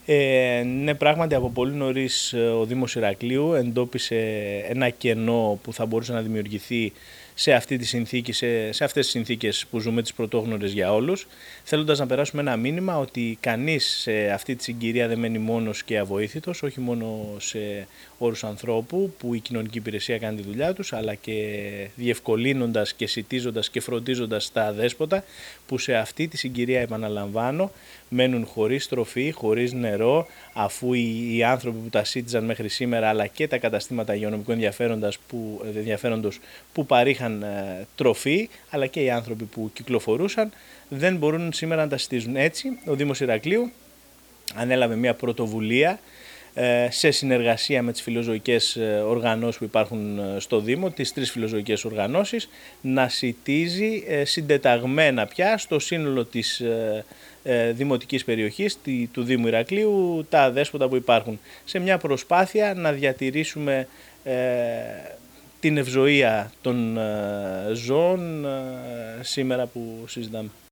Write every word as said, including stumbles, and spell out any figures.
Ε, ναι, πράγματι από πολύ νωρίς ο Δήμος Ηρακλείου εντόπισε ένα κενό που θα μπορούσε να δημιουργηθεί σε, αυτή τη συνθήκη, σε, σε αυτές τις συνθήκες που ζούμε, τις πρωτόγνωρες για όλους, θέλοντας να περάσουμε ένα μήνυμα ότι κανείς σε αυτή τη συγκυρία δεν μένει μόνος και αβοήθητος, όχι μόνο σε όρους ανθρώπου που η κοινωνική υπηρεσία κάνει τη δουλειά τους, αλλά και διευκολύνοντας και σιτίζοντας και φροντίζοντας τα αδέσποτα που σε αυτή τη συγκυρία, επαναλαμβάνω, μένουν χωρίς τροφή, χωρίς νερό, αφού οι, οι άνθρωποι που τα σύντιζαν μέχρι σήμερα, αλλά και τα καταστήματα υγειονομικού που, ενδιαφέροντος που παρήχαν ε, τροφή, αλλά και οι άνθρωποι που κυκλοφορούσαν, δεν μπορούν σήμερα να τα συντίζουν. Έτσι, ο Δήμος Ηρακλείου ανέλαβε μια πρωτοβουλία σε συνεργασία με τις φιλοζωικές οργανώσεις που υπάρχουν στο Δήμο, τις τρεις φιλοζωικές οργανώσεις, να σιτίζει συντεταγμένα πια στο σύνολο της δημοτικής περιοχής του Δήμου Ηρακλείου τα αδέσποτα που υπάρχουν, σε μια προσπάθεια να διατηρήσουμε την ευζοία των ζώων σήμερα που συζητάμε.